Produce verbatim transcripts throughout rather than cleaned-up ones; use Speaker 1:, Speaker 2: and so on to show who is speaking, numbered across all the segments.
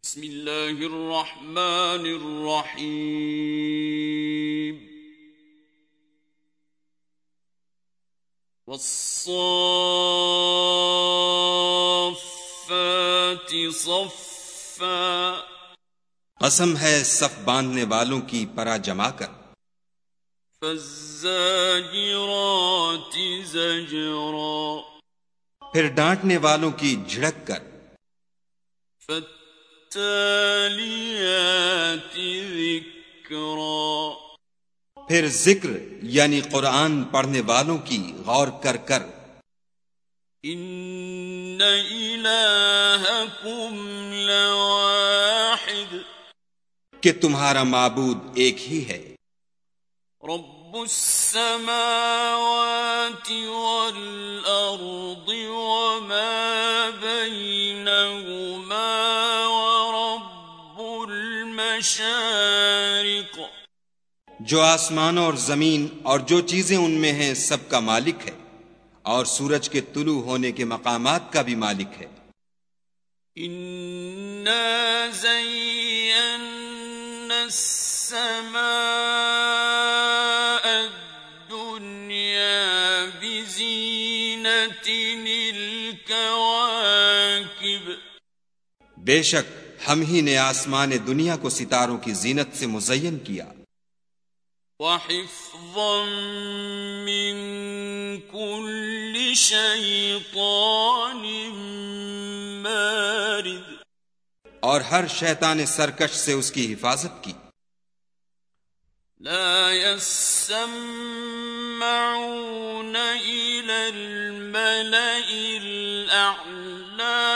Speaker 1: بسم اللہ الرحمن الرحیم والصافات صفا،
Speaker 2: قسم ہے صف باندھنے والوں کی پرا جما کر،
Speaker 1: فالزاجرات زجرا،
Speaker 2: پھر ڈانٹنے والوں کی جھڑک کر،
Speaker 1: فالتالیات ذکرا،
Speaker 2: پھر ذکر یعنی قرآن پڑھنے والوں کی غور کر کر،
Speaker 1: ان الہکم لواحد،
Speaker 2: کہ تمہارا معبود ایک ہی ہے،
Speaker 1: رب السماوات والارض وما بینہما ورب المشارق،
Speaker 2: جو آسمانوں اور زمین اور جو چیزیں ان میں ہیں سب کا مالک ہے، اور سورج کے طلوع ہونے کے مقامات کا بھی مالک ہے۔
Speaker 1: انا زینا السماء الدنیا بزینۃ الکواکب،
Speaker 2: بے شک ہم ہی نے آسمان دنیا کو ستاروں کی زینت سے مزین کیا،
Speaker 1: وحفظا من كل شیطان مارد،
Speaker 2: اور ہر شیطان سرکش سے اس کی حفاظت کی،
Speaker 1: لا يسمعون إلى الملأ الأعلى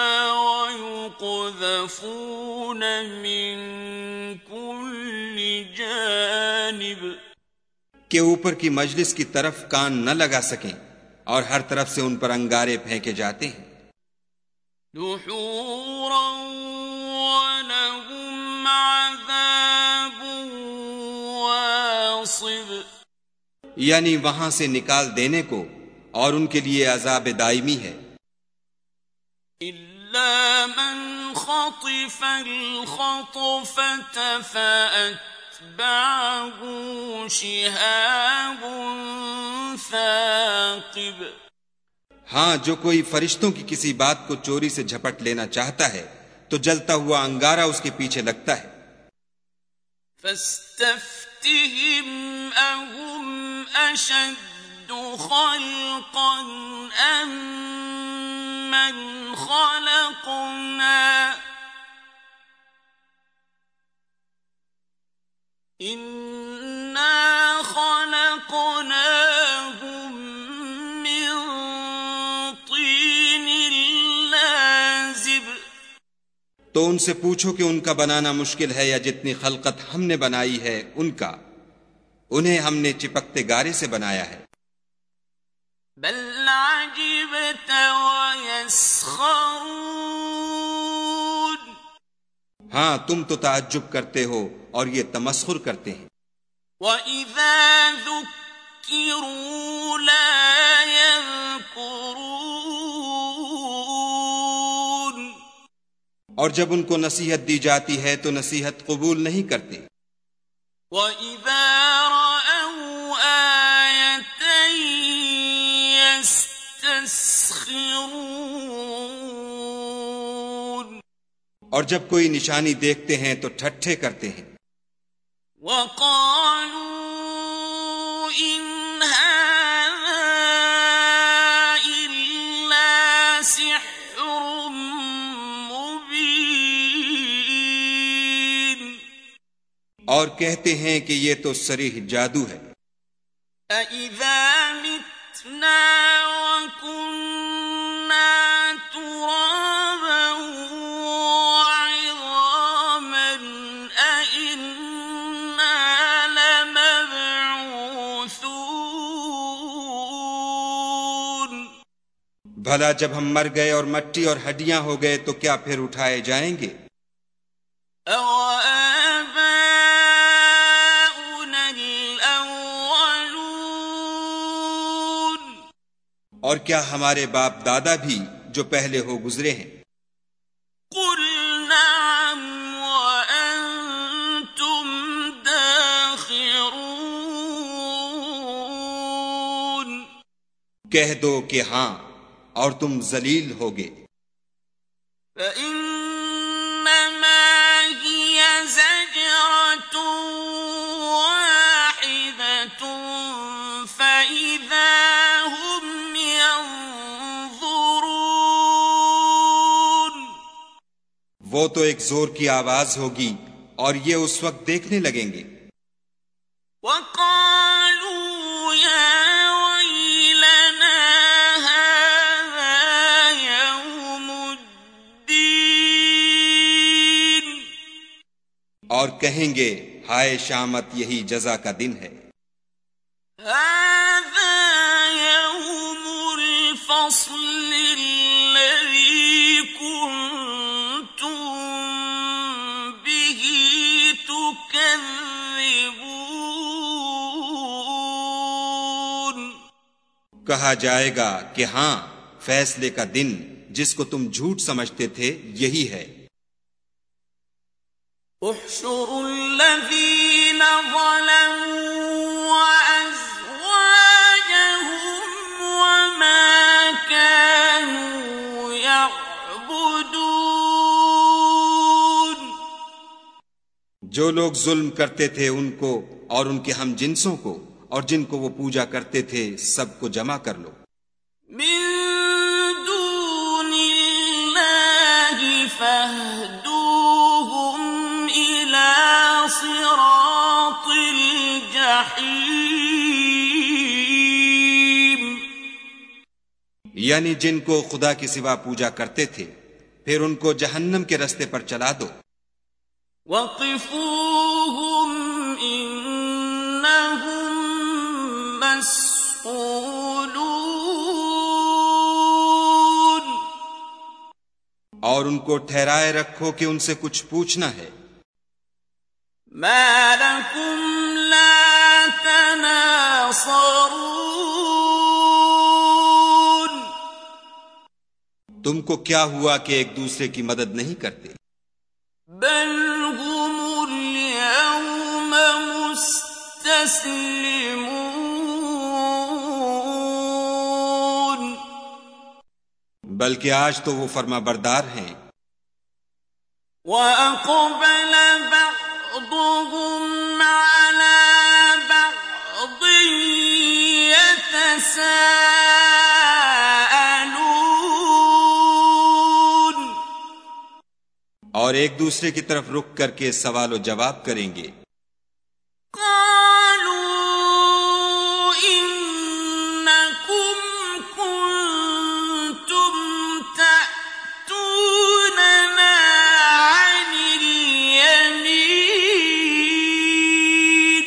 Speaker 1: ويقذفون من كل جانب،
Speaker 2: کہ اوپر کی مجلس کی طرف کان نہ لگا سکیں اور ہر طرف سے ان پر انگارے پھینکے جاتے ہیں،
Speaker 1: دحورا ولهم عذاب واصب،
Speaker 2: یعنی وہاں سے نکال دینے کو اور ان کے لیے عذاب دائمی ہے،
Speaker 1: إلا من خطف الخطفة فأتبعه شهاب ثاقب،
Speaker 2: ہاں جو کوئی فرشتوں کی کسی بات کو چوری سے جھپٹ لینا چاہتا ہے تو جلتا ہوا انگارہ اس کے پیچھے لگتا ہے،
Speaker 1: فاستفتهم أهم أشد خلقا أم من خلقنا إنا خلقناهم من طين لازب،
Speaker 2: تو ان سے پوچھو کہ ان کا بنانا مشکل ہے یا جتنی خلقت ہم نے بنائی ہے ان کا، انہیں ہم نے چپکتے گارے سے بنایا ہے،
Speaker 1: بل عجبت ويسخرون،
Speaker 2: ہاں تم تو تعجب کرتے ہو اور یہ تمسخر کرتے ہیں،
Speaker 1: وَإِذَا ذُكِّرُوا لَا يَذْكُرُونَ،
Speaker 2: اور جب ان کو نصیحت دی جاتی ہے تو نصیحت قبول نہیں کرتے،
Speaker 1: وَإِذَا رَأَوْا آيَةً يَسْتَسْخِرُونَ،
Speaker 2: اور جب کوئی نشانی دیکھتے ہیں تو ٹھٹھے کرتے ہیں،
Speaker 1: وَقَالُوا إِنْ هَذَا إِلَّا سِحْرٌ مُبِينٌ،
Speaker 2: اور کہتے ہیں کہ یہ تو صریح جادو ہے،
Speaker 1: أَإِذَا مِتْنَا وَكُنَّا تُرَابًا وَعِظَامًا أَإِنَّا لَمَبْعُوثُونَ،
Speaker 2: بھلا جب ہم مر گئے اور مٹی اور ہڈیاں ہو گئے تو کیا پھر اٹھائے جائیں گے؟
Speaker 1: أَوَآبَاؤُنَا الْأَوَّلُونَ،
Speaker 2: اور کیا ہمارے باپ دادا بھی جو پہلے ہو گزرے ہیں؟
Speaker 1: قُلْ نَعَمْ
Speaker 2: کہہ دو کہ ہاں اور تم ذلیل ہوگے.
Speaker 1: فَإِنَّمَا هِيَ زَجْرَةٌ وَاحِدَةٌ فَإِذَا هُمْ يَنظُرُونَ.
Speaker 2: وہ تو ایک زور کی آواز ہوگی اور یہ اس وقت دیکھنے لگیں گے.
Speaker 1: وَقَالُوا يَا وَيْلَنَا هَذَا يَوْمُ الدِّينِ.
Speaker 2: اور کہیں گے ہائے شامت یہی جزا کا دن ہے.
Speaker 1: هَذَا يَوْمُ الْفَصْلِ الَّذِي كُنتُم بِهِ تُكَذِّبُونَ.
Speaker 2: کہا جائے گا کہ ہاں فیصلے کا دن جس کو تم جھوٹ سمجھتے تھے یہی ہے.
Speaker 1: احشروا الذین ظلموا وأزواجهم وما كانوا يعبدون.
Speaker 2: جو لوگ ظلم کرتے تھے ان کو اور ان کے ہم جنسوں کو اور جن کو وہ پوجا کرتے تھے سب کو جمع کر لو.
Speaker 1: من دون اللہ فاہدوہم الى صراط الجحیم.
Speaker 2: یعنی جن کو خدا کے سوا پوجا کرتے تھے پھر ان کو جہنم کے رستے پر چلا دو.
Speaker 1: وقفوہم انہم مسئولون.
Speaker 2: اور ان کو ٹھہرائے رکھو کہ ان سے کچھ پوچھنا ہے.
Speaker 1: ما لکم لا تناصرون.
Speaker 2: تم کو کیا ہوا کہ ایک دوسرے کی مدد نہیں کرتے؟
Speaker 1: بل هم اليوم مستسلمون.
Speaker 2: بلکہ آج تو وہ فرما بردار ہیں.
Speaker 1: وَأَقْبَلَ بَعْضُهُمْ عَلَى بَعْضٍ يَتَسَاءَلُونَ.
Speaker 2: اور ایک دوسرے کی طرف رک کر کے سوال و جواب کریں گے.
Speaker 1: قَالُوا إِنَّكُمْ كُنتُمْ تَأْتُونَنَا عَنِ الْيَمِينِ.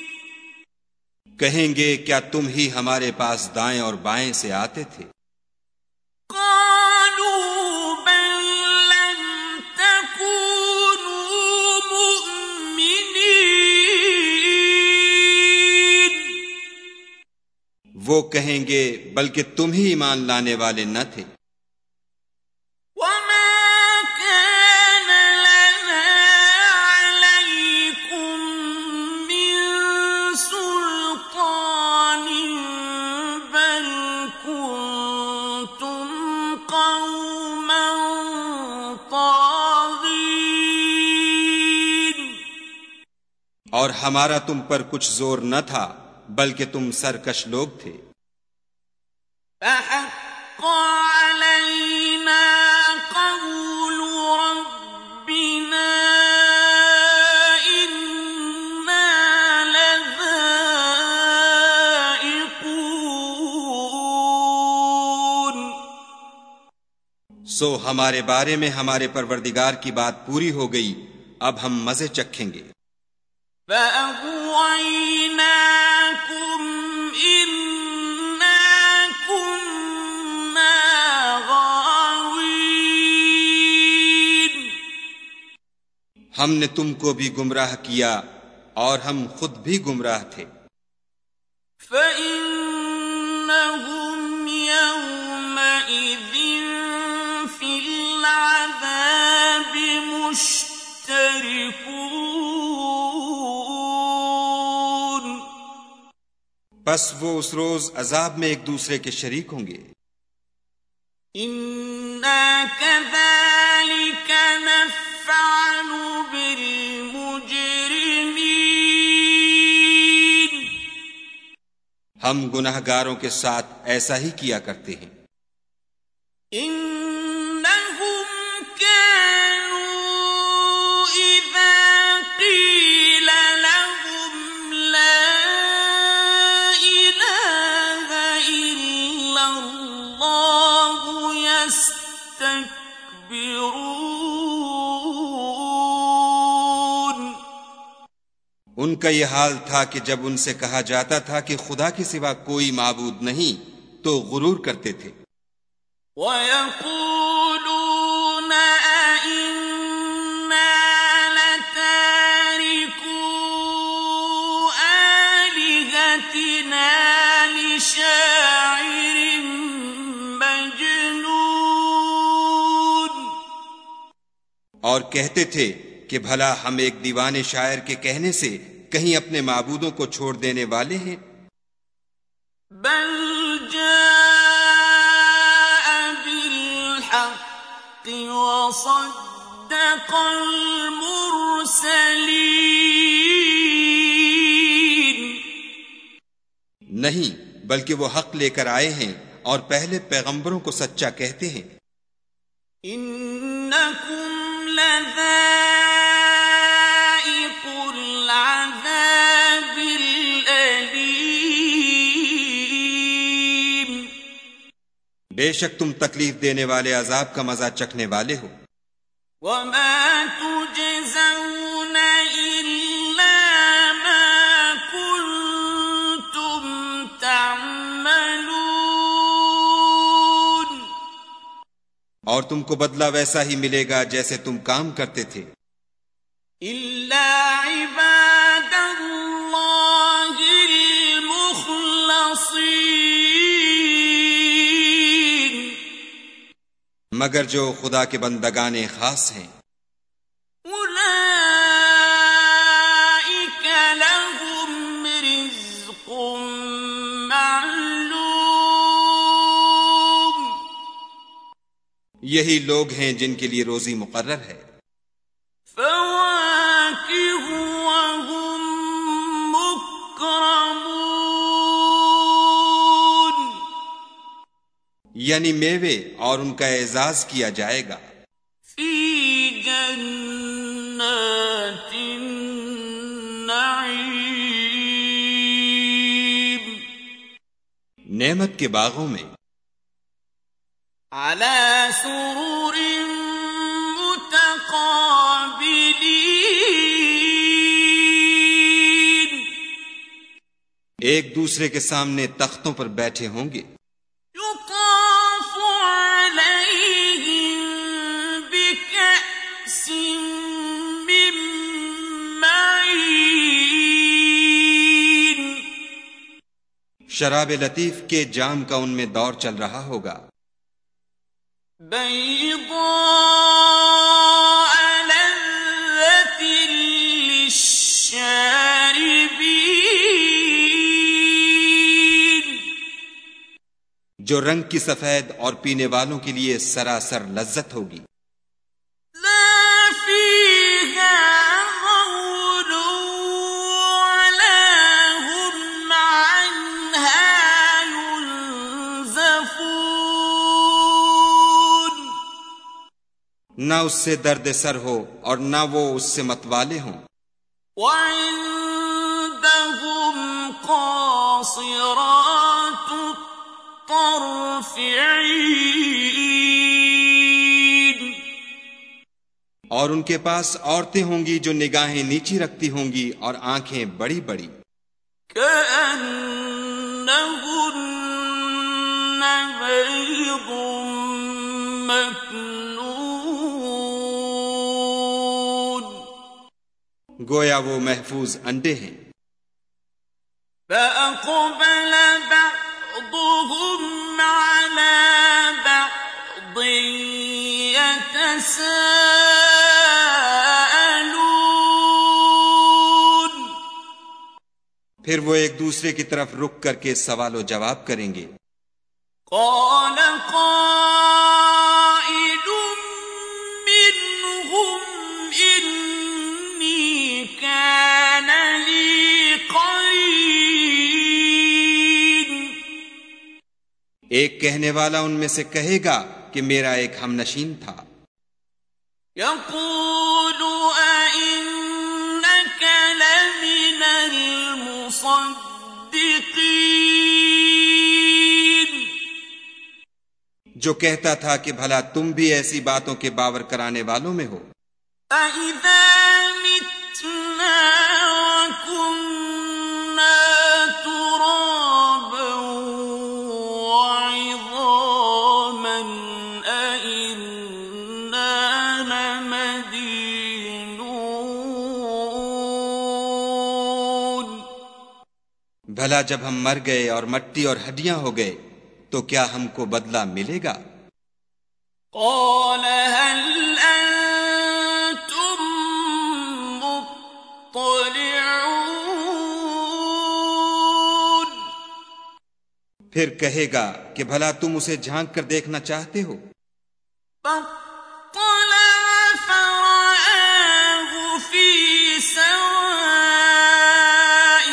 Speaker 2: کہیں گے کیا تم ہی ہمارے پاس دائیں اور بائیں سے آتے تھے؟
Speaker 1: قَالُوا بَل لَّمْ تَكُونُوا مُؤْمِنِينَ.
Speaker 2: وہ کہیں گے بلکہ تم ہی ایمان لانے والے نہ تھے.
Speaker 1: وَمَا كَانَ لَنَا عَلَيْكُمْ مِنْ سُلْطَانٍ بَلْ كُنْتُمْ قَوْمًا طَاغِينَ.
Speaker 2: اور ہمارا تم پر کچھ زور نہ تھا بلکہ تم سرکش لوگ تھے.
Speaker 1: فَحَقَّ عَلَيْنَا قَوْلُ رَبِّنَا إِنَّا لَذَائِقُونَ.
Speaker 2: سو ہمارے بارے میں ہمارے پروردگار کی بات پوری ہو گئی، اب ہم مزے چکھیں گے.
Speaker 1: فَأَغْوَيْنَاكُمْ إِنَّا كُنَّا غَاوِينَ.
Speaker 2: ہم نے تم کو بھی گمراہ کیا اور ہم خود بھی گمراہ تھے.
Speaker 1: فَإِنَّهُمْ يَوْمَئِذٍ فِي الْعَذَابِ مُشْتَرِكُونَ.
Speaker 2: پس وہ اس روز عذاب میں ایک دوسرے کے شریک ہوں گے.
Speaker 1: اِنَّا كَذَلِكَ نَفْعَلُ بِالْمُجْرِمِينَ.
Speaker 2: ہم گناہ گاروں کے ساتھ ایسا ہی کیا کرتے ہیں.
Speaker 1: إِنَّهُمْ كَانُوا إِذَا قِيلَ لَهُمْ لَا إِلَٰهَ إِلَّا اللَّهُ يَسْتَكْبِرُونَ.
Speaker 2: ان کا یہ حال تھا کہ جب ان سے کہا جاتا تھا کہ خدا کے سوا کوئی معبود نہیں تو غرور کرتے تھے.
Speaker 1: وَيَقُولُونَ أَإِنَّا لَتَارِكُو آلِهَتِنَا لِشَاعِرٍ مَجْنُونٍ.
Speaker 2: اور کہتے تھے کہ بھلا ہم ایک دیوانے شاعر کے کہنے سے کہیں اپنے معبودوں کو چھوڑ دینے والے ہیں.
Speaker 1: بَلْ جَاءَ بِالْحَقِّ وَصَدَّقَ الْمُرْسَلِينَ.
Speaker 2: نہیں بلکہ وہ حق لے کر آئے ہیں اور پہلے پیغمبروں کو سچا کہتے ہیں.
Speaker 1: إِنَّكُمْ لَذَائِقُو الْعَذَابِ الْأَلِيمِ.
Speaker 2: بے شک تم تکلیف دینے والے عذاب کا مزہ چکھنے والے ہو.
Speaker 1: وَمَا تُجْزَوْنَ إِلَّا مَا كُنتُمْ تَعْمَلُونَ.
Speaker 2: اور تم کو بدلہ ویسا ہی ملے گا جیسے تم کام کرتے تھے.
Speaker 1: إِلَّا عِبَادَ اللَّهِ الْمُخْلَصِينَ.
Speaker 2: مگر جو خدا کے بندگان خاص ہیں.
Speaker 1: أُولَئِكَ لَهُمْ رِزْقٌ مَّعْلُومٌ.
Speaker 2: یہی لوگ ہیں جن کے لیے روزی مقرر ہے.
Speaker 1: فَوَاكِهُ وَهُم مُّكْرَمُونَ.
Speaker 2: یعنی میوے اور ان کا اعزاز کیا جائے گا.
Speaker 1: فِي جَنَّاتِ النَّعِيمِ.
Speaker 2: نعمت کے باغوں میں.
Speaker 1: عَلَى سُرُرٍ مُتَقَابِلِينَ.
Speaker 2: ایک دوسرے کے سامنے تختوں پر بیٹھے ہوں گے.
Speaker 1: يُطَافُ عَلَيْهِم بِكَأْسٍ مِّن مَّعِينٍ.
Speaker 2: شراب لطیف کے جام کا ان میں دور چل رہا ہوگا.
Speaker 1: بَيْضَاءَ لَذَّةٍ لِّلشَّارِبِينَ.
Speaker 2: جو رنگ کی سفید اور پینے والوں کے لیے سراسر لذت ہوگی.
Speaker 1: لَا فِيهَا غَوْلٌ وَلَا هُمْ عَنْهَا يُنزَفُونَ.
Speaker 2: نہ اس سے درد سر ہو اور نہ وہ اس سے متوالے ہوں.
Speaker 1: وَعِندَهُمْ قَاصِرَاتُ الطَّرْفِ عِينٌ.
Speaker 2: اور ان کے پاس عورتیں ہوں گی جو نگاہیں نیچی رکھتی ہوں گی اور آنکھیں بڑی بڑی.
Speaker 1: كَأَنَّهُنَّ بَيْضٌ مَّكْنُونٌ.
Speaker 2: گویا وہ محفوظ انڈے ہیں.
Speaker 1: فَأَقْبَلَ بَعْضُهُمْ عَلَى بَعْضٍ يَتَسَاءَلُونَ.
Speaker 2: پھر وہ ایک دوسرے کی طرف رک کر کے سوال و جواب کریں گے.
Speaker 1: قال قائل منهم إني كان لي قرين.
Speaker 2: ایک کہنے والا ان میں سے کہے گا کہ میرا ایک ہم نشین تھا.
Speaker 1: يقول أئنك لمن المصدقين.
Speaker 2: جو کہتا تھا کہ بھلا تم بھی ایسی باتوں کے باور کرانے والوں میں ہو.
Speaker 1: أَإِذَا مِتْنَا وَكُنَّا تُرَابًا وَعِظَامًا أَإِنَّا لَمَدِينُونَ.
Speaker 2: بھلا جب ہم مر گئے اور مٹی اور ہڈیاں ہو گئے تو کیا ہم کو بدلہ ملے گا؟
Speaker 1: قال هل أنتم مطلعون.
Speaker 2: پھر کہے گا کہ بھلا تم اسے جھانک کر دیکھنا چاہتے ہو.
Speaker 1: فاطلع فرآه في سواء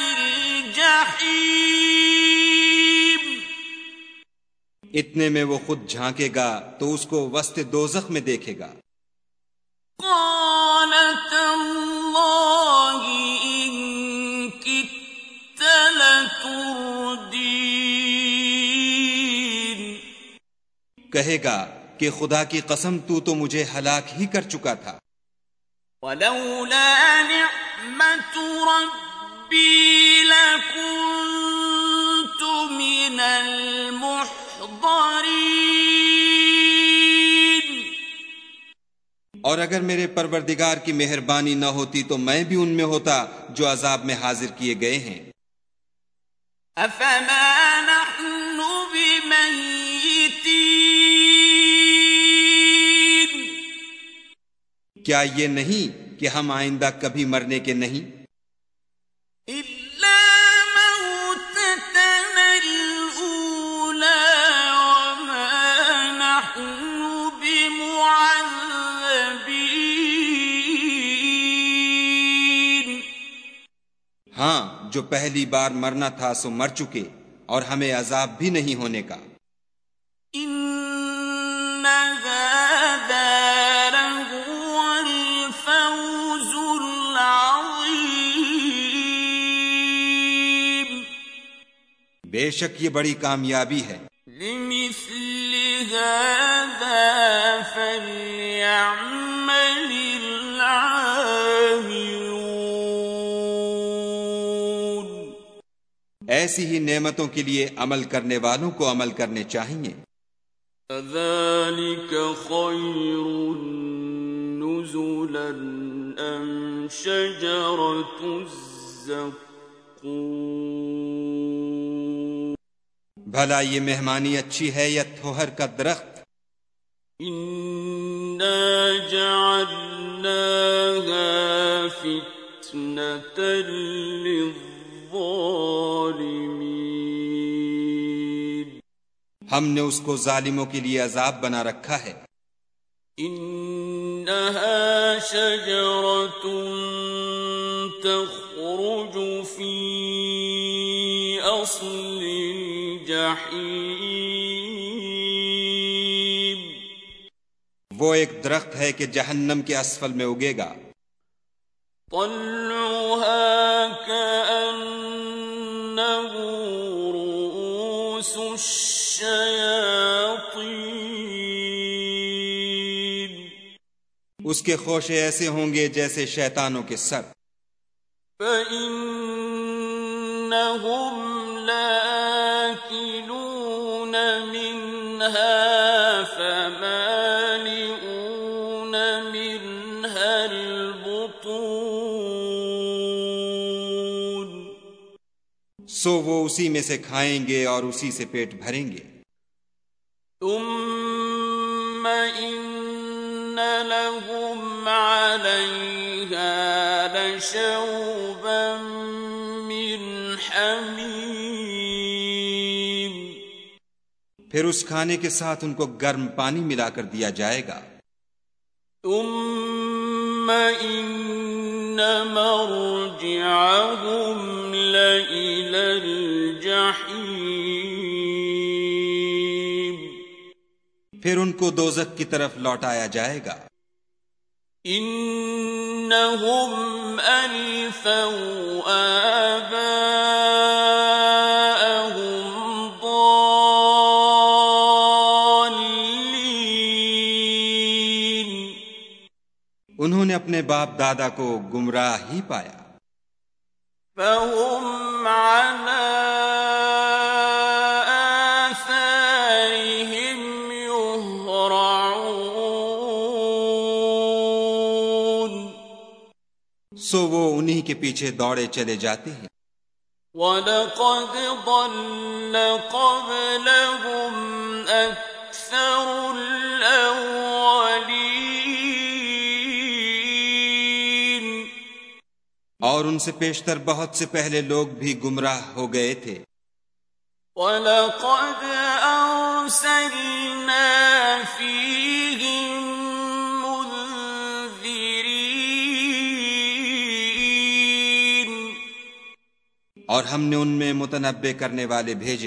Speaker 1: الجحيم.
Speaker 2: اتنے میں وہ خود جھانکے گا تو اس کو وسط دوزخ میں دیکھے گا.
Speaker 1: قال تالله إن كدت لتردين.
Speaker 2: کہے گا کہ خدا کی قسم تو تو مجھے ہلاک ہی کر چکا تھا.
Speaker 1: ولولا نعمة ربي لكنت من المحضرين.
Speaker 2: اور اگر میرے پروردگار کی مہربانی نہ ہوتی تو میں بھی ان میں ہوتا جو عذاب میں حاضر کیے گئے ہیں.
Speaker 1: أفما نحن بمیتین.
Speaker 2: کیا یہ نہیں کہ ہم آئندہ کبھی مرنے کے نہیں؟
Speaker 1: إلا موتتنا الأولى وما نحن بمعذبين.
Speaker 2: ہاں، جو پہلی بار مرنا تھا سو مر چکے اور ہمیں عذاب بھی نہیں ہونے کا.
Speaker 1: إن هذا لهو الفوز العظيم.
Speaker 2: بے شک یہ بڑی کامیابی ہے.
Speaker 1: لمثل هذا فليعمل العاملون.
Speaker 2: ایسی ہی نعمتوں کے لیے عمل کرنے والوں کو عمل کرنے چاہیے.
Speaker 1: أذلك خير نزلا أم شجرة الزقوم.
Speaker 2: بھلا یہ مہمانی اچھی ہے یا تھوہر کا درخت؟
Speaker 1: إنا جعلناها فتنة للظالمين.
Speaker 2: ہم نے اس کو ظالموں کے لیے عذاب بنا رکھا ہے.
Speaker 1: إنها شجرة تخرج في أصل الجحيم.
Speaker 2: وہ ایک درخت ہے کہ جہنم کے اسفل میں اگے گا.
Speaker 1: طلعها كأنه رؤوس الشياطين.
Speaker 2: اس کے خوشے ایسے ہوں گے جیسے شیطانوں کے سر.
Speaker 1: فإنهم لآكلون منها فمالئون منها البطون.
Speaker 2: سو وہ اسی میں سے کھائیں گے اور اسی سے پیٹ بھریں گے.
Speaker 1: ثم إن لهم عليها لشوبا من
Speaker 2: پھر اس کھانے کے ساتھ ان کو گرم پانی ملا کر دیا جائے گا.
Speaker 1: ثم إن مرجعهم لإلى الجحيم.
Speaker 2: پھر ان کو دوزخ کی طرف لوٹایا جائے گا.
Speaker 1: إنهم ألفوا آباءهم ضالين.
Speaker 2: انہوں نے اپنے باپ دادا کو گمراہ ہی پایا.
Speaker 1: فهم على آثارهم يهرعون.
Speaker 2: سو وہ انہی کے پیچھے دوڑے چلے جاتے ہیں.
Speaker 1: وَلَقَدْ ضَلَّ قَبْلَهُمْ أَكْثَرُ الْأَوَّلِينَ.
Speaker 2: اور ان سے پیشتر بہت سے پہلے لوگ بھی گمراہ ہو گئے تھے.
Speaker 1: وَلَقَدْ أَرْسَلْنَا فِيهِمْ مُنذِرِينَ.
Speaker 2: اور ہم نے ان میں متنبع کرنے والے بھیجے.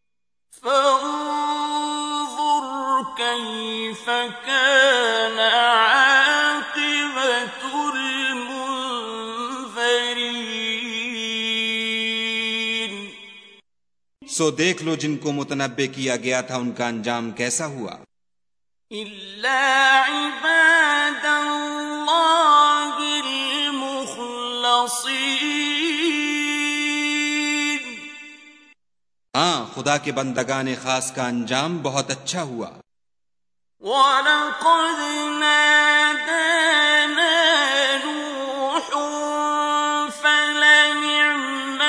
Speaker 1: فَانظُرْ كَيْفَ كَانَ عَاقِبَةُ الْمُنذَرِينَ.
Speaker 2: سو دیکھ لو جن کو متنبع کیا گیا تھا ان کا انجام کیسا ہوا.
Speaker 1: إِلَّا عِبَادَ اللَّهِ الْمُخْلَصِينَ.
Speaker 2: ہاں، خدا کے بندگان خاص کا انجام بہت اچھا ہوا.
Speaker 1: وَلَقَدْ نَادَانَا نُوحٌ فَلَنِعْمَ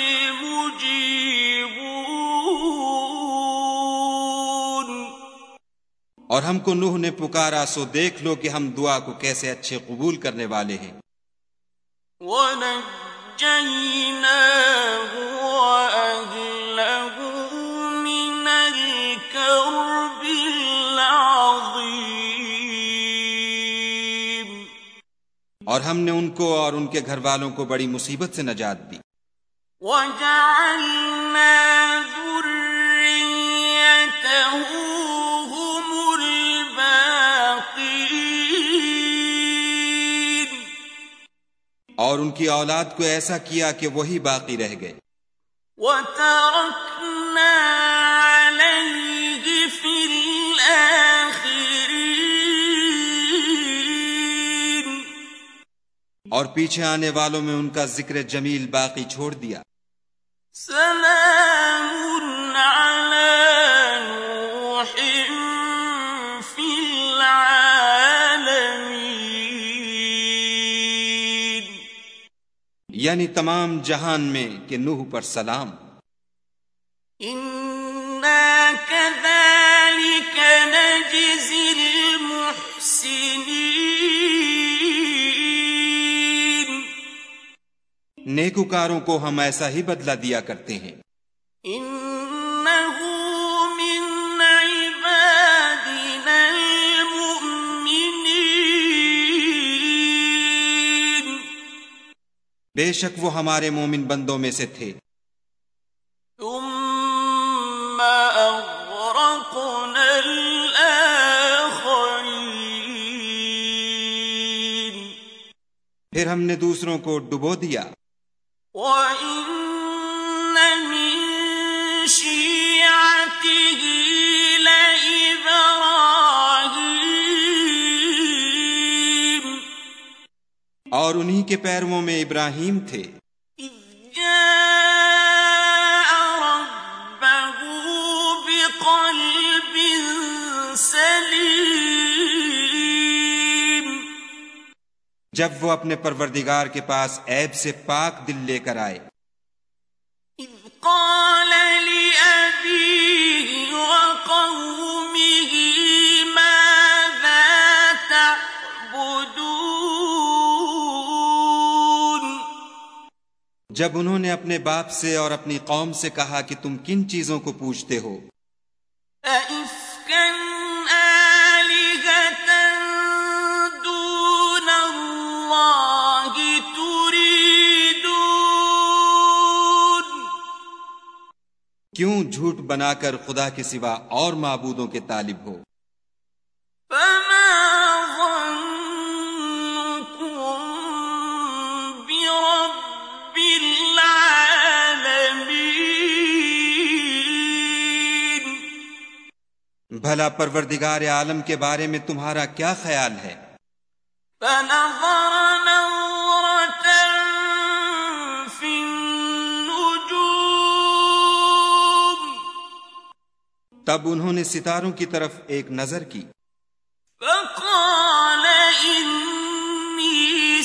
Speaker 1: الْمُجِيبُونَ.
Speaker 2: اور ہم کو نوح نے پکارا، سو دیکھ لو کہ ہم دعا کو کیسے اچھے قبول کرنے والے ہیں.
Speaker 1: وَنَجَّيْنَاهُ وَأَهْلَهُ مِنَ الْكَرْبِ الْعَظِيمِ.
Speaker 2: اور ہم نے ان کو اور ان کے گھر والوں کو بڑی مصیبت سے نجات دی.
Speaker 1: وَجَعَلْنَا ذُرِّيَّتَهُ هُمُ الْبَاقِينَ.
Speaker 2: اور ان کی اولاد کو ایسا کیا کہ وہی باقی رہ گئے.
Speaker 1: وَتَرَكْنَا عَلَيْهِ فِي الْآخِرِينَ.
Speaker 2: اور پیچھے آنے والوں میں ان کا ذکر جمیل باقی چھوڑ دیا.
Speaker 1: سَلَامٌ عَلَى نُوحٍ فِي الْعَالَمِينَ.
Speaker 2: یعنی تمام جہان میں کہ نوح پر سلام.
Speaker 1: إِنَّا كَذَلِكَ نَجْزِي الْمُحْسِنِينَ.
Speaker 2: نیکوکاروں کو ہم ایسا ہی بدلہ دیا کرتے ہیں.
Speaker 1: إِنَّهُ مِنْ عِبَادِنَا الْمُؤْمِنِينَ.
Speaker 2: بے شک وہ ہمارے مومن بندوں میں سے تھے.
Speaker 1: ثُمَّ أَغْرَقْنَا الْآخَرِينَ.
Speaker 2: پھر ہم نے دوسروں کو ڈبو دیا.
Speaker 1: وَإِنَّ مِن شِيعَتِهِ لَإِبْرَاهِيمَ.
Speaker 2: اور انہی کے پیرووں میں ابراہیم تھے.
Speaker 1: إِذْ جَاءَ رَبَّهُ بِقَلْبٍ سَلِيمٍ.
Speaker 2: جب وہ اپنے پروردگار کے پاس عیب سے پاک دل لے کر آئے.
Speaker 1: إِذْ قَالَ لِأَبِيهِ وَقَوْمِهِ مَاذَا تَعْبُدُونَ.
Speaker 2: جب انہوں نے اپنے باپ سے اور اپنی قوم سے کہا کہ تم کن چیزوں کو پوجتے ہو. کیوں جھوٹ بنا کر خدا کے سوا اور معبودوں کے طالب ہو؟
Speaker 1: فما ظنكم برب العالمين
Speaker 2: بھلا پروردگار عالم کے بارے میں تمہارا کیا خیال ہے؟
Speaker 1: فنظر نظرة في النجوم
Speaker 2: تب انہوں نے ستاروں کی طرف ایک نظر کی،
Speaker 1: فقال إني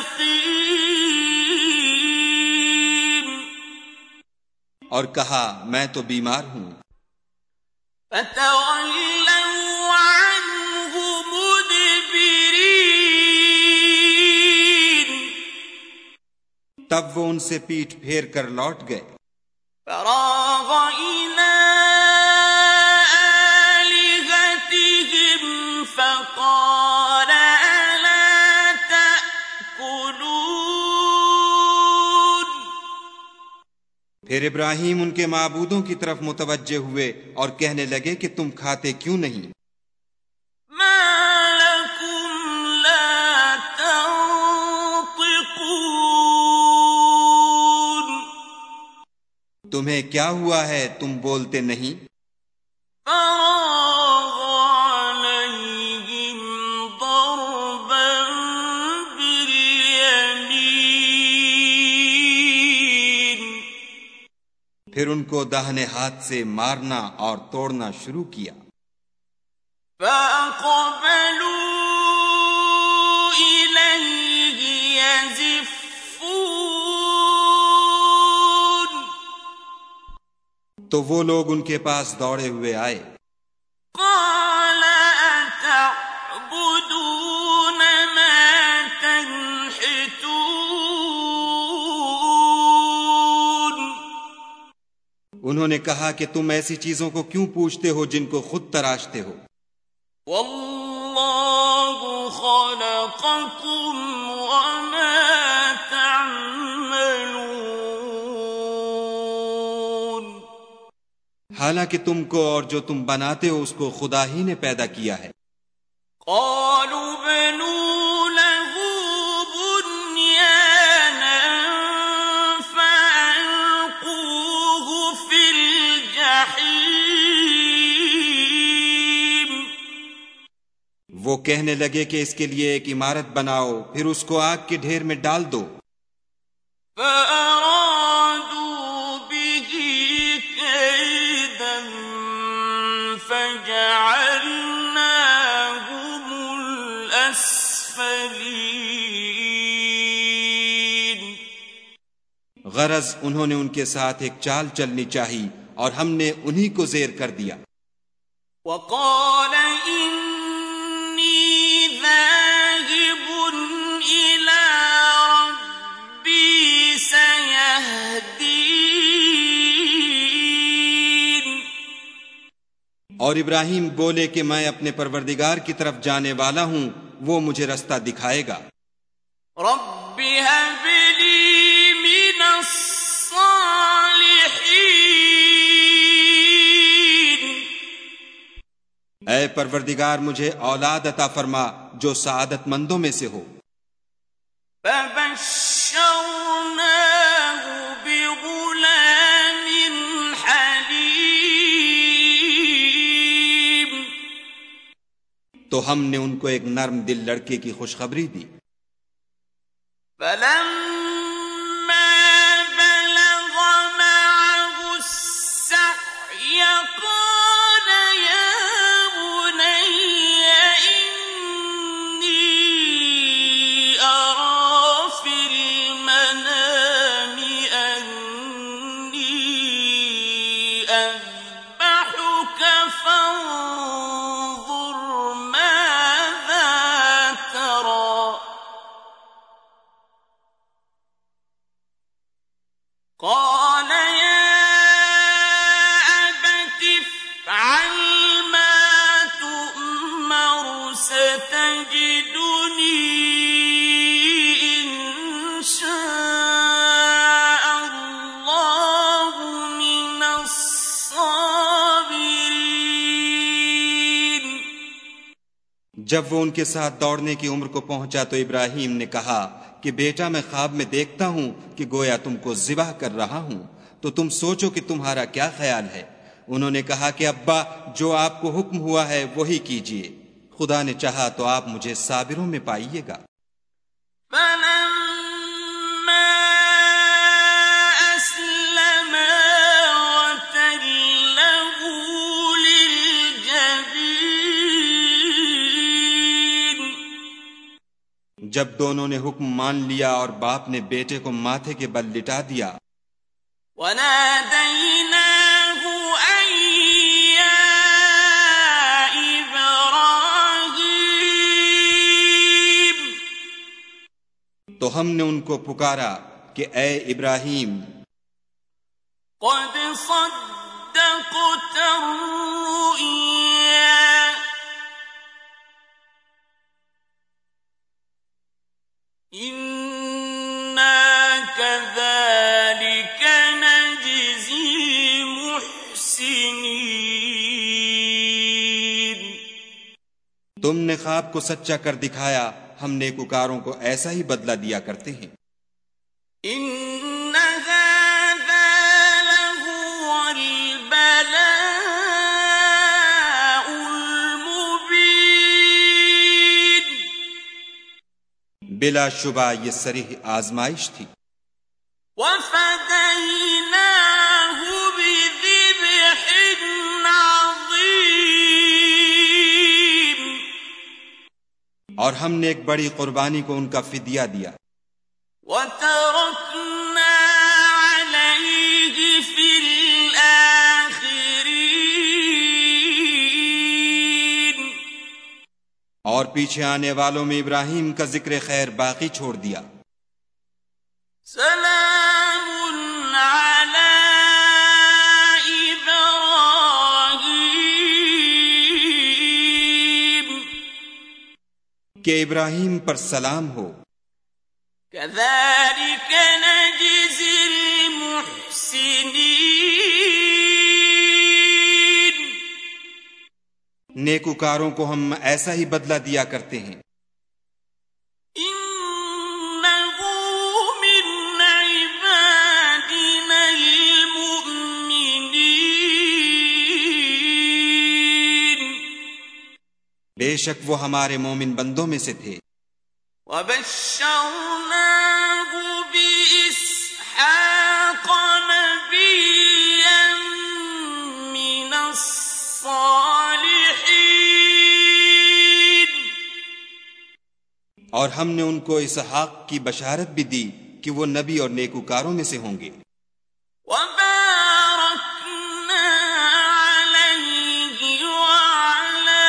Speaker 1: سقيم
Speaker 2: اور کہا میں تو بیمار ہوں۔
Speaker 1: فتولوا عنه مدبرين
Speaker 2: تب وہ ان سے پیٹھ پھیر کر لوٹ گئے۔
Speaker 1: فراغ إلى آلهتهم فقال ألا تأكلون
Speaker 2: پھر ابراہیم ان کے معبودوں کی طرف متوجہ ہوئے اور کہنے لگے کہ تم کھاتے کیوں نہیں؟
Speaker 1: ما لكم لا تنطقون
Speaker 2: تمہیں کیا ہوا ہے تم بولتے نہیں؟
Speaker 1: فراغ عليهم ضربا باليمين
Speaker 2: پھر ان کو داہنے ہاتھ سے مارنا اور توڑنا شروع کیا۔
Speaker 1: فأقبلوا إليه يزفون
Speaker 2: تو وہ لوگ ان کے پاس دوڑے ہوئے آئے۔
Speaker 1: قال أتعبدون ما تنحتون
Speaker 2: انہوں نے کہا کہ تم ایسی چیزوں کو کیوں پوچھتے ہو جن کو خود تراشتے ہو؟
Speaker 1: والله خلقكم وما تعملون
Speaker 2: حالانکہ تم کو اور جو تم بناتے ہو اس کو خدا ہی نے پیدا کیا ہے۔
Speaker 1: قالوا بنوا له بنيانا فألقوه في الجحيم
Speaker 2: وہ کہنے لگے کہ اس کے لیے ایک عمارت بناؤ پھر اس کو آگ کے ڈھیر میں ڈال دو۔
Speaker 1: فأرادوا به كيدا فجعلناهم الأسفلين
Speaker 2: غرض انہوں نے ان کے ساتھ ایک چال چلنی چاہی اور ہم نے انہی کو زیر کر دیا۔
Speaker 1: وقال إني ذاهب إلى ربي سيهدين
Speaker 2: اور ابراہیم بولے کہ میں اپنے پروردگار کی طرف جانے والا ہوں، وہ مجھے رستہ دکھائے گا۔
Speaker 1: رب هب لي من الصالحين
Speaker 2: اے پروردگار مجھے اولاد عطا فرما جو سعادت مندوں میں سے ہو۔
Speaker 1: فبشرناه بغلام حليم
Speaker 2: تو ہم نے ان کو ایک نرم دل لڑکے کی خوشخبری دی۔
Speaker 1: فلما بلغ معه السعي قال يا بني إني أرى في المنام أني أذبحك فانظر ماذا ترى قال يا أبت افعل ما تؤمر ستجدني إن شاء الله من الصالحين
Speaker 2: جب وہ ان کے ساتھ دوڑنے کی عمر کو پہنچا تو ابراہیم نے کہا کہ بیٹا میں خواب میں دیکھتا ہوں کہ گویا تم کو ذبح کر رہا ہوں، تو تم سوچو کہ تمہارا کیا خیال ہے؟ انہوں نے کہا کہ ابا جو آپ کو حکم ہوا ہے وہی کیجیے، خدا نے چاہا تو آپ مجھے صابروں میں پائیے گا۔ جب دونوں نے حکم مان لیا اور باپ نے بیٹے کو ماتھے کے بل لٹا دیا،
Speaker 1: وَنَادَيْنَاهُ أَن يَا إِبْرَاهِيمُ،
Speaker 2: تو ہم نے ان کو پکارا کہ اے ابراہیم،
Speaker 1: قَدْ صَدَّقْتَ الرُّؤْيَا، إِنَّا كَذَلِكَ نَجْزِي الْمُحْسِنِينَ،
Speaker 2: تم نے خواب کو سچا کر دکھایا، ہم نیکوکاروں کو ایسا ہی بدلہ دیا کرتے ہیں۔
Speaker 1: إِنَّ هَذَا لَهُوَ الْبَلَاءُ الْمُبِينُ،
Speaker 2: بلا شبہ یہ صریح آزمائش تھی۔
Speaker 1: وَفَدَيْنَاهُ بِذِبْحٍ عَظِيمٍ،
Speaker 2: اور ہم نے ایک بڑی قربانی کو ان کا فدیہ دیا۔
Speaker 1: وَتَرَكْنَا عَلَيْهِ فِي الْآخِرِينَ،
Speaker 2: اور پیچھے آنے والوں میں ابراہیم کا ذکر خیر باقی چھوڑ دیا۔
Speaker 1: سلام علی ابراہیم،
Speaker 2: کہ ابراہیم پر سلام ہو۔
Speaker 1: کذالک نجزی المحسنین،
Speaker 2: نیکوکاروں کو ہم ایسا ہی بدلہ دیا کرتے ہیں۔
Speaker 1: انہ من عبادنا المؤمنین،
Speaker 2: بے شک وہ ہمارے مومن بندوں میں سے تھے۔
Speaker 1: وبشرناه بإسحاق نبيا من الصالحين،
Speaker 2: اور ہم نے ان کو اسحاق کی بشارت بھی دی کہ وہ نبی اور نیکوکاروں میں سے ہوں گے۔
Speaker 1: وباركنا عليه وعلى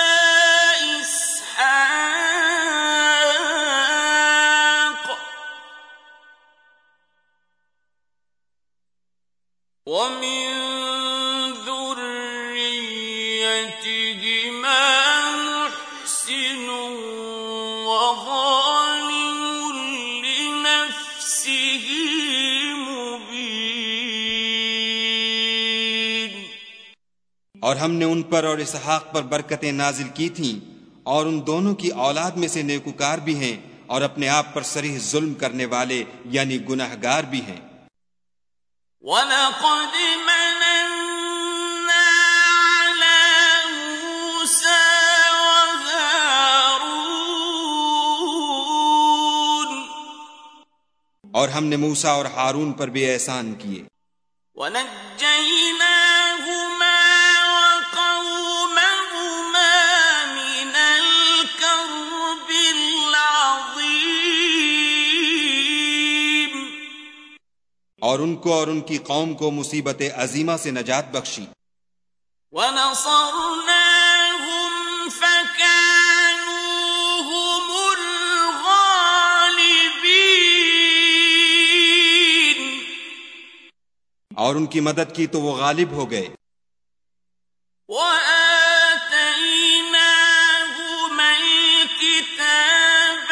Speaker 1: إسحاق ومن ذريتهما محسن وظالم لنفسه مبين،
Speaker 2: اور ہم نے ان پر اور اسحاق پر برکتیں نازل کی تھیں، اور ان دونوں کی اولاد میں سے نیکوکار بھی ہیں اور اپنے آپ پر صریح ظلم کرنے والے یعنی گناہگار بھی ہیں۔
Speaker 1: وَلَقَدْ مَنَنَّا عَلَى مُوسَى وَهَارُونَ،
Speaker 2: اور ہم نے موسیٰ اور ہارون پر بھی احسان کیے۔
Speaker 1: وَنَجَّيْنَاهُمَا وَقَوْمَهُمَا مِنَ الْكَرْبِ الْعَظِيمِ،
Speaker 2: اور ان کو اور ان کی قوم کو مصیبت عظیمہ سے نجات بخشی۔
Speaker 1: وَنَصَرْنَاهُمْ فَكَانُوا هُمُ الْغَالِبِينَ،
Speaker 2: اور ان کی مدد کی تو وہ غالب ہو گئے۔
Speaker 1: وَآتَيْنَاهُمَا الْكِتَابَ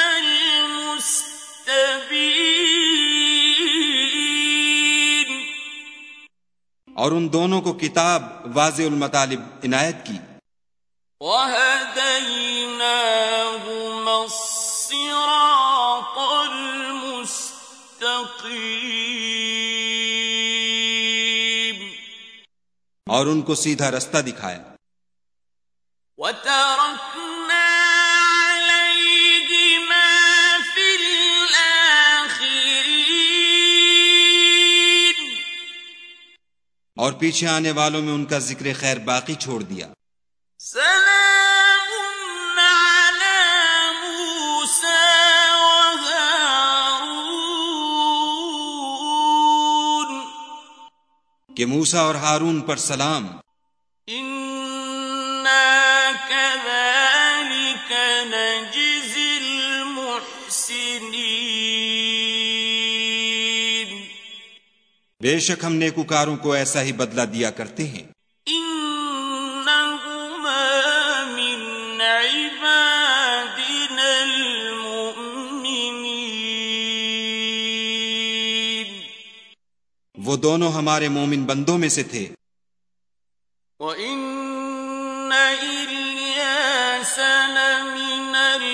Speaker 1: الْمُسْتَبِينَ،
Speaker 2: اور ان دونوں کو کتاب واضح المطالب عنایت کی۔
Speaker 1: وَهَدَيْنَاهُمَا الصِّرَاطَ الْمُسْتَقِيمَ
Speaker 2: اور ان کو سیدھا رستہ دکھایا.
Speaker 1: وَتَرَكْنَا عَلَيْهِمَا فِي الْآخِرِينَ
Speaker 2: اور پیچھے آنے والوں میں ان کا ذکر خیر باقی چھوڑ دیا.
Speaker 1: سلام علی موسیٰ وہارون
Speaker 2: کہ موسیٰ اور ہارون پر سلام.
Speaker 1: انا کذالک نجزی المحسنین
Speaker 2: بے شک ہم نیکوکاروں کو ایسا ہی بدلہ دیا کرتے ہیں. وہ دونوں ہمارے مومن بندوں میں سے تھے.
Speaker 1: وَإِنَّ إِلْيَاسَ لَمِنَ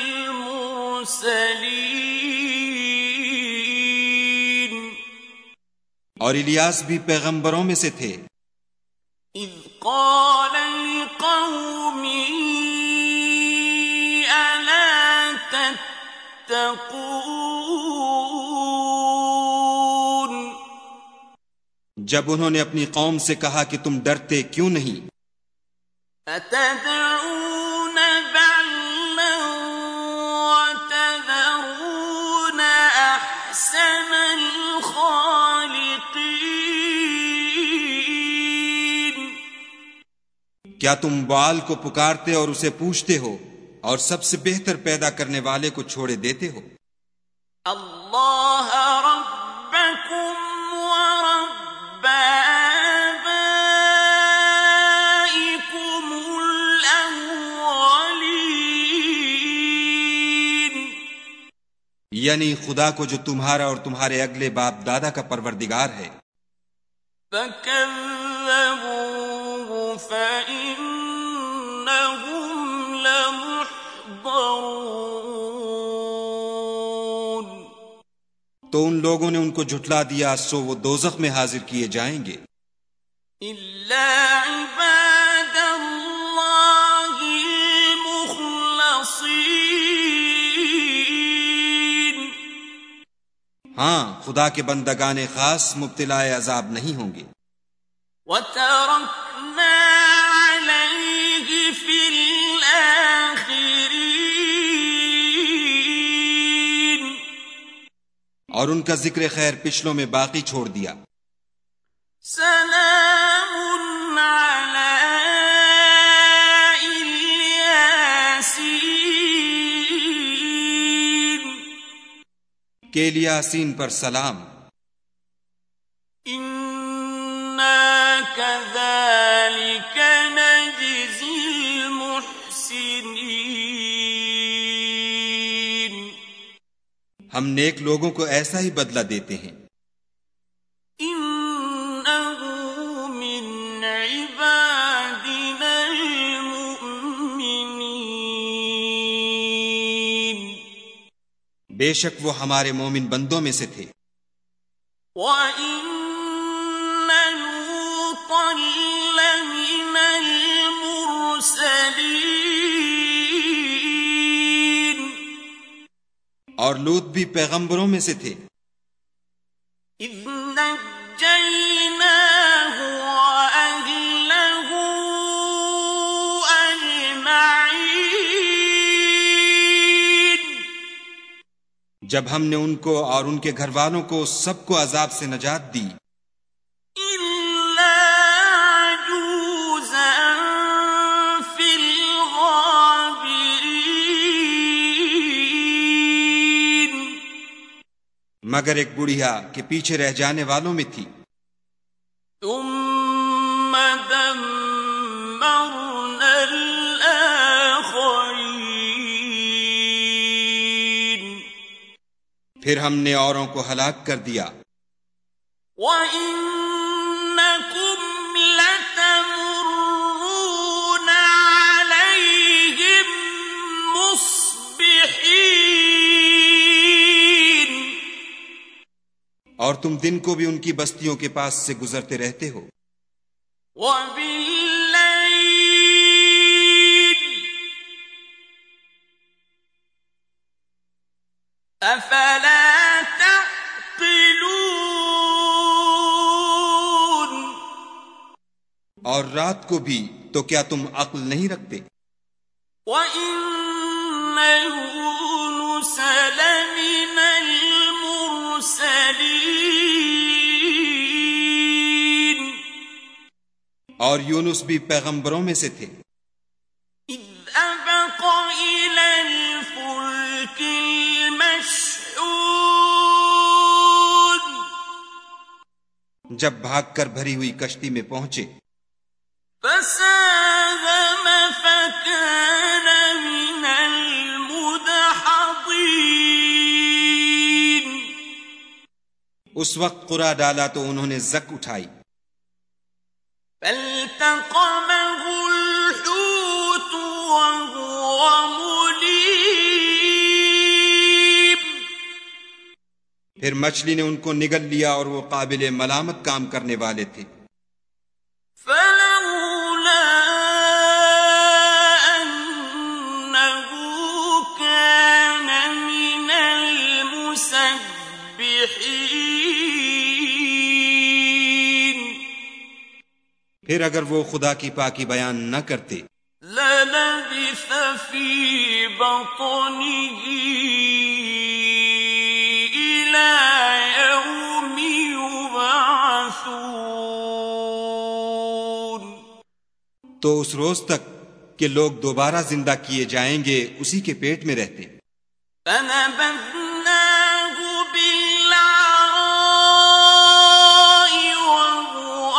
Speaker 1: الْمُرْسَلِينَ
Speaker 2: اور الیاس بھی پیغمبروں میں سے تھے.
Speaker 1: اِذْ قَالَ لِقَوْمِهِ أَلَا تَتَّقُونَ
Speaker 2: جب انہوں نے اپنی قوم سے کہا کہ تم ڈرتے کیوں نہیں.
Speaker 1: أَتَدْعُونَ بَعْلًا وَتَذَرُونَ أَحْسَنَ الْخَالِقِينَ
Speaker 2: کیا تم بعال کو پکارتے اور اسے پوچھتے ہو اور سب سے بہتر پیدا کرنے والے کو چھوڑے دیتے ہو.
Speaker 1: اللہ ربکم ورب آبائکم الاولین
Speaker 2: یعنی خدا کو جو تمہارا اور تمہارے اگلے باپ دادا کا پروردگار ہے.
Speaker 1: فَكَذَّبُوهُ فَإِنَّهُمْ لَمُحْضَرُونَ
Speaker 2: تو ان لوگوں نے ان کو جھٹلا دیا سو وہ دوزخ میں حاضر کیے جائیں گے.
Speaker 1: إِلَّا عِبَادَ اللَّهِ الْمُخْلَصِينَ
Speaker 2: ہاں خدا کے بندگان خاص مبتلا عذاب نہیں ہوں گے.
Speaker 1: وَتَرَكْنَا عَلَيْهِ فِي الْآخِرِينَ
Speaker 2: اور ان کا ذکر خیر پچھلوں میں باقی چھوڑ دیا.
Speaker 1: سلام علی الیاسین
Speaker 2: کہ الیاسین پر سلام.
Speaker 1: انا کذالک نجزی المحسنین
Speaker 2: ہم نیک لوگوں کو ایسا ہی بدلہ دیتے ہیں.
Speaker 1: انہ من عبادنا المؤمنین
Speaker 2: بے شک وہ ہمارے مومن بندوں میں سے تھے.
Speaker 1: وَإِنَّ لُوطًا لَّمِنَ الْمُرْسَلِينَ
Speaker 2: اور لوط بھی پیغمبروں میں سے تھے.
Speaker 1: اِذْ نَجَّيْنَاهُ وَأَهْلَهُ أَجْمَعِينَ
Speaker 2: جب ہم نے ان کو اور ان کے گھر والوں کو سب کو عذاب سے نجات دی
Speaker 1: إِلَّا عَجُوزًا فِي الْغَابِرِينَ
Speaker 2: مگر ایک بڑھیا کہ پیچھے رہ جانے والوں میں تھی.
Speaker 1: ثُمَّ دَمَّرْنَا الْآخَرِينَ
Speaker 2: پھر ہم نے اوروں کو ہلاک کر دیا.
Speaker 1: وَإِنَّكُمْ لَتَمُرُّونَ عَلَيْهِم
Speaker 2: اور تم دن کو بھی ان کی بستیوں کے پاس سے گزرتے رہتے ہو.
Speaker 1: وَبِاللَّيْلِ أَفَلَا تَعْقِلُونَ
Speaker 2: اور رات کو بھی تو کیا تم عقل نہیں رکھتے؟
Speaker 1: وَإِنَّ يُونُسَ لَمِنَ الْمُرْسَلِينَ
Speaker 2: اور یونس بھی پیغمبروں میں سے تھے.
Speaker 1: إِذْ أَبَقَ إِلَى الْفُلْكِ الْمَشْحُونِ
Speaker 2: جب بھاگ کر بھری ہوئی کشتی میں پہنچے.
Speaker 1: فَسَاهَمَ فَكَانَ مِنَ الْمُدْحَضِينَ
Speaker 2: اس وقت قرعہ ڈالا تو انہوں نے زک اٹھائی.
Speaker 1: فَالْتَقَمَهُ الْحُوتُ وَهُوَ مُلِيمٌ
Speaker 2: پھر مچھلی نے ان کو نگل لیا اور وہ قابل ملامت کام کرنے والے تھے.
Speaker 1: فَلَوْلَا أَنَّهُ كَانَ مِنَ الْمُسَبِّحِينَ
Speaker 2: پھر اگر وہ خدا کی پاکی بیان نہ کرتے
Speaker 1: لَلَبِثَ فِي بَطْنِهِ إِلَى يَوْمِ يُبْعَثُونَ
Speaker 2: تو اس روز تک کہ لوگ دوبارہ زندہ کیے جائیں گے اسی کے پیٹ میں رہتے.
Speaker 1: فَنَبَذْنَاهُ بِالْعَرَاءِ وَهُوَ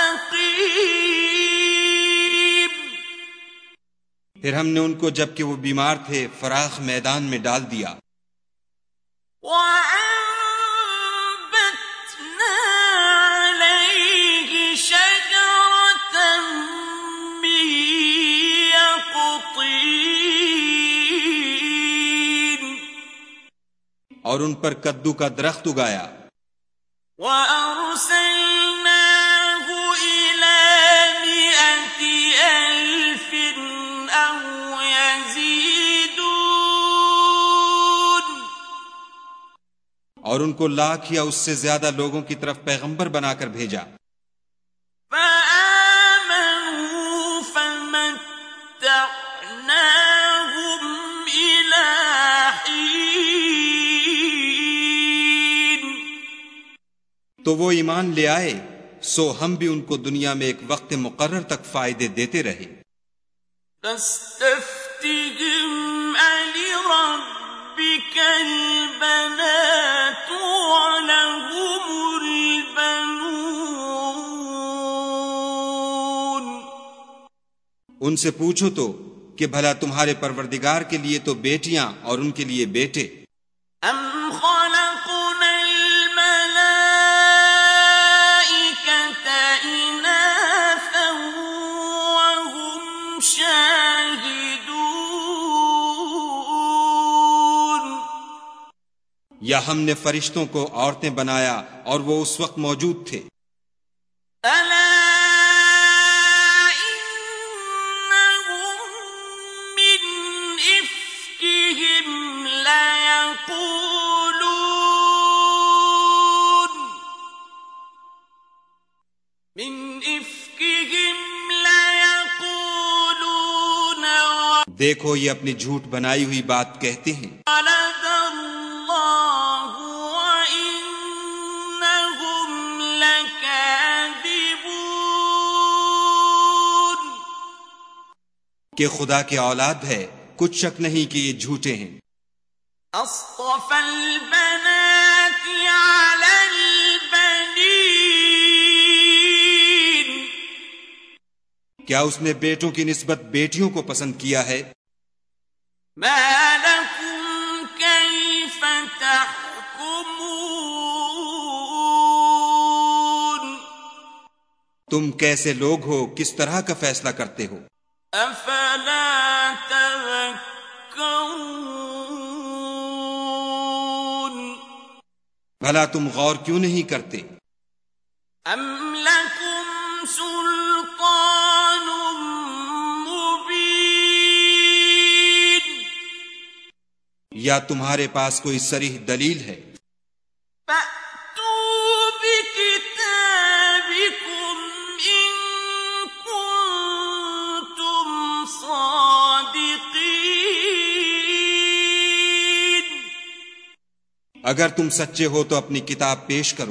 Speaker 1: سَقِيمٌ
Speaker 2: پھر ہم نے ان کو جبکہ وہ بیمار تھے فراخ میدان میں ڈال دیا.
Speaker 1: وَأَنبَتْنَا عَلَيْهِ شَجَرَةً مِّن يَقْطِينٍ
Speaker 2: اور ان پر کدو کا درخت اگایا.
Speaker 1: وَأَرْسَلْنَاهُ إِلَى مِائَةِ أَلْفٍ أَوْ يَزِيدُونَ
Speaker 2: اور ان کو لاکھ یا اس سے زیادہ لوگوں کی طرف پیغمبر بنا کر بھیجا.
Speaker 1: فَآمَنُوا فَمَتَّعْنَاهُمْ إِلَى حِينٍ
Speaker 2: تو وہ ایمان لے آئے سو ہم بھی ان کو دنیا میں ایک وقت مقرر تک فائدے دیتے رہے.
Speaker 1: فَاسْتَفْتِهِمْ أَلِرَبِّكَ الْبَنَاتُ وَلَهُمُ الْبَنُونَ
Speaker 2: ان سے پوچھو تو کہ بھلا تمہارے پروردگار کے لیے تو بیٹیاں اور ان کے لیے بیٹے.
Speaker 1: أَمْ خَلَقْنَا الْمَلَائِكَةَ إِنَاثًا وَهُمْ شَاهِدُونَ
Speaker 2: یا ہم نے فرشتوں کو عورتیں بنایا اور وہ اس وقت موجود تھے.
Speaker 1: أَلَا إِنَّهُمْ مِنْ إِفْكِهِمْ لَيَقُولُونَ مِنْ إِفْكِهِمْ لَيَقُولُونَ
Speaker 2: دیکھو یہ اپنی جھوٹ بنائی ہوئی بات کہتے ہیں.
Speaker 1: وَلَدَ اللَّهُ وَإِنَّهُمْ لَكَاذِبُونَ
Speaker 2: کہ خدا کی اولاد ہے کچھ شک نہیں کہ یہ جھوٹے ہیں.
Speaker 1: أَصْطَفَى الْبَنَاتِ عَلَى الْبَنِينَ
Speaker 2: کیا اس نے بیٹوں کی نسبت بیٹیوں کو پسند کیا ہے؟
Speaker 1: مَا لَكُمْ كَيْفَ تَحْكُمُونَ
Speaker 2: تم کیسے لوگ ہو کس طرح کا فیصلہ کرتے ہو؟
Speaker 1: أَفَلَا تَذَكَّرُونَ
Speaker 2: بھلا تم غور کیوں نہیں کرتے؟
Speaker 1: ام لکم سلطان مبین،
Speaker 2: یا تمہارے پاس کوئی صریح دلیل ہے؟
Speaker 1: فأتوا بکتابکم ان کنتم صادقین،
Speaker 2: اگر تم سچے ہو تو اپنی کتاب پیش کرو۔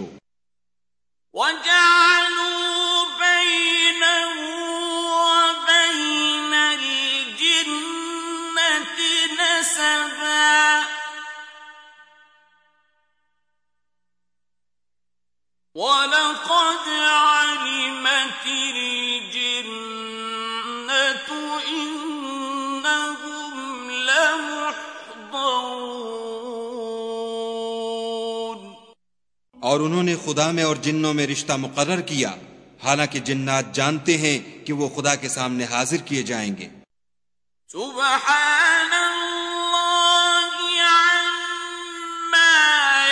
Speaker 1: وَجَعَلُوا بَيْنَهُ وَبَيْنَ الْجِنَّةِ نَسَبًا، وَلَقَدْ عَلِمَتِ الْجِنَّةُ إِنَّهُمْ لَمُحْضَرُونَ،
Speaker 2: اور انہوں نے خدا میں اور جنوں میں رشتہ مقرر کیا، حالانکہ جنات جانتے ہیں کہ وہ خدا کے سامنے حاضر کیے جائیں گے۔
Speaker 1: سبحان اللہ عما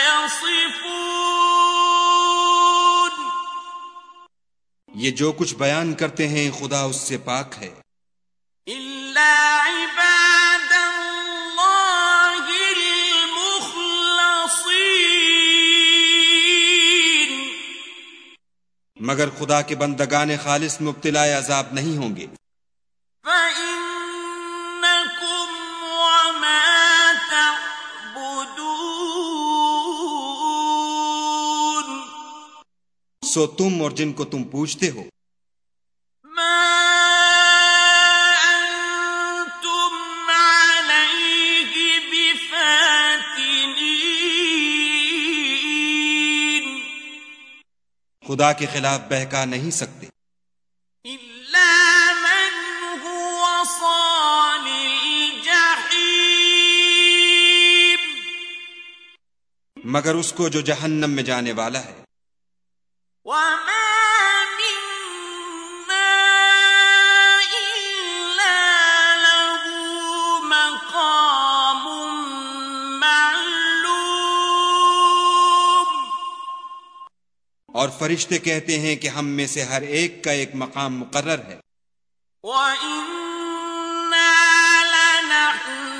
Speaker 1: یصفون،
Speaker 2: یہ جو کچھ بیان کرتے ہیں خدا اس سے پاک ہے،
Speaker 1: الا عباد اللہ المخلصین،
Speaker 2: مگر خدا کے بندگان خالص مبتلا عذاب نہیں ہوں گے۔
Speaker 1: فَإِنَّكُمْ وَمَا تَعْبُدُونَ،
Speaker 2: سو تم اور جن کو تم پوجتے ہو
Speaker 1: مَا أَنْتُمْ عَلَيْهِ بِفَاتِنِينَ،
Speaker 2: خدا کے خلاف بہکا نہیں سکتے،
Speaker 1: إِلَّا مَنْ هُوَ صَالِ الْجَحِيمِ،
Speaker 2: مگر اس کو جو جہنم میں جانے والا ہے۔
Speaker 1: وَمَا مِنَّا إِلَّا لَهُ مَقَامٌ مَّعْلُومٌ،
Speaker 2: اور فرشتے کہتے ہیں کہ ہم میں سے ہر ایک کا ایک مقام مقرر ہے۔
Speaker 1: وَإِنَّا لَنَحْنُ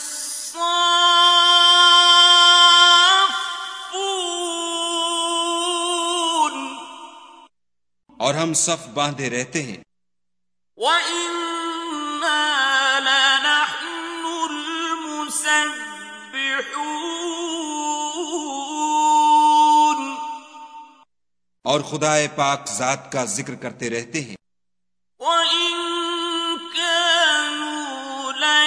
Speaker 1: الصَّافُّونَ،
Speaker 2: اور ہم صف باندھے رہتے ہیں۔
Speaker 1: وَإِنَّا لَنَحْنُ الْمُسَبِّحُونَ،
Speaker 2: اور خدائے پاک ذات کا ذکر کرتے رہتے ہیں۔
Speaker 1: وَإِن كَانُوا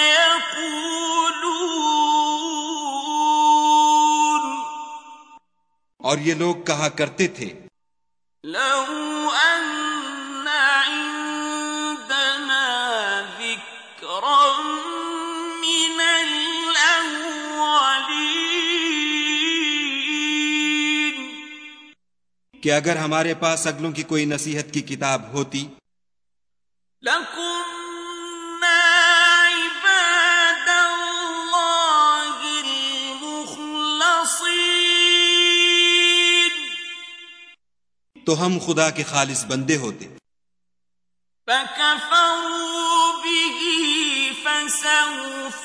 Speaker 1: لَيَقُولُونَ،
Speaker 2: اور یہ لوگ کہا کرتے تھے،
Speaker 1: لَوْ أَنَّ عِندَنَا ذِكْرًا مِّنَ الْأَوَّلِينَ،
Speaker 2: کہ اگر ہمارے پاس اگلوں کی کوئی نصیحت کی کتاب ہوتی
Speaker 1: لَكُنَّا عِبَادَ اللَّهِ الْمُخْلَصِينَ،
Speaker 2: تو ہم خدا کے خالص بندے ہوتے،
Speaker 1: فَكَفَرُوا بِهِ فَسَوْفَ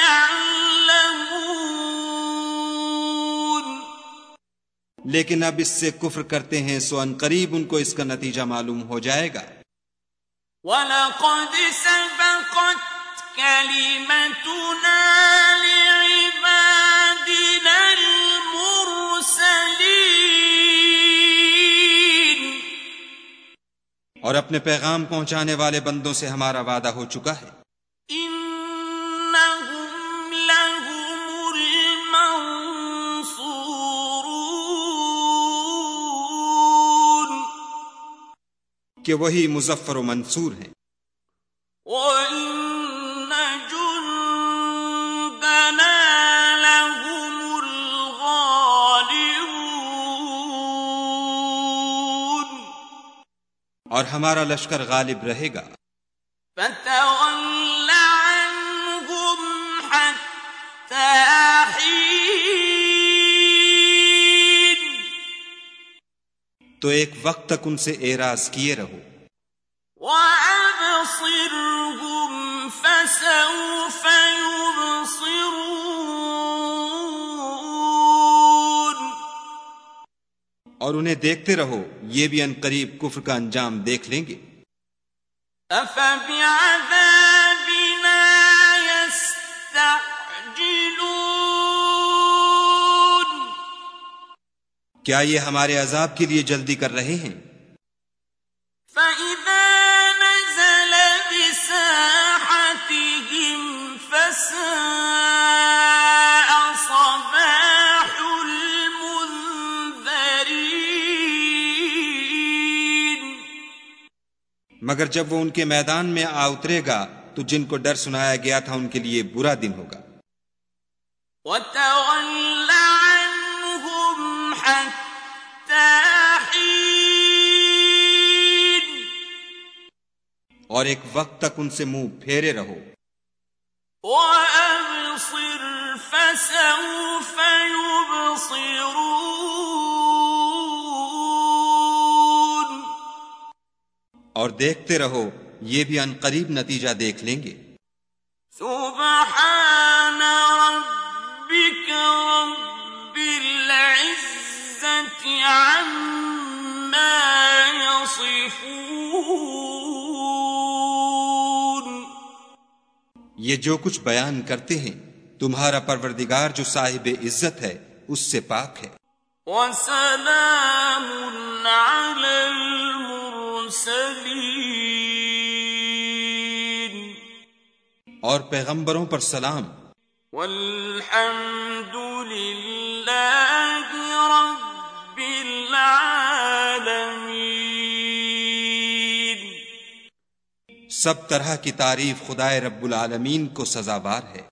Speaker 1: يَعْلَمُونَ،
Speaker 2: لیکن اب اس سے کفر کرتے ہیں سو ان قریب ان کو اس کا نتیجہ معلوم ہو جائے گا۔
Speaker 1: وَلَقَدْ سَبَقَتْ كَلِمَتُنَا لِعِبَادِنَا الْمُرْسَلِينَ،
Speaker 2: اور اپنے پیغام پہنچانے والے بندوں سے ہمارا وعدہ ہو چکا ہے،
Speaker 1: إِنَّهُمْ لَهُمُ الْمَنصُورُونَ،
Speaker 2: کہ وہی مظفر و منصور ہیں۔
Speaker 1: وَإِنَّ جُندَنَا لَهُمُ الْغَالِبُونَ،
Speaker 2: اور ہمارا لشکر غالب رہے گا۔
Speaker 1: فَتَوَلَّ عَنْهُمْ حَتَّىٰ حِينٍ،
Speaker 2: تو ایک وقت تک ان سے اعراض کیے رہو۔
Speaker 1: وَأَبْصِرْهُمْ فَسَوْفَ يُبْصِرُونَ،
Speaker 2: اور انہیں دیکھتے رہو، یہ بھی عنقریب کفر کا انجام دیکھ لیں گے۔
Speaker 1: أَفَبِعَذَابِنَا يَسْتَعْجِلُونَ،
Speaker 2: کیا یہ ہمارے عذاب کے لیے جلدی کر رہے ہیں؟
Speaker 1: فَإِذَا نَزَلَ بِسَاحَتِهِمْ فَسَاءَ صَبَاحُ الْمُنذَرِينَ،
Speaker 2: مگر جب وہ ان کے میدان میں آ اترے گا تو جن کو ڈر سنایا گیا تھا ان کے لیے برا دن ہوگا۔
Speaker 1: وَتَوَلَّ عَنْهُمْ حَتَّى حِينٍ،
Speaker 2: اور ایک وقت تک ان سے منہ پھیرے رہو۔
Speaker 1: وَأَبْصِرْ فَسَوْفَ يُبْصِرُونَ،
Speaker 2: اور دیکھتے رہو، یہ بھی عنقریب نتیجہ دیکھ لیں گے۔
Speaker 1: سبحان ربك رب العزة عما يصفون،
Speaker 2: یہ جو کچھ بیان کرتے ہیں تمہارا پروردگار جو صاحب عزت ہے اس سے پاک ہے۔
Speaker 1: وسلام على المرسلين،
Speaker 2: اور پیغمبروں پر سلام۔
Speaker 1: والحمد لله رب العالمين،
Speaker 2: سب طرح کی تعریف خدائے رب العالمین کو سزاوار ہے۔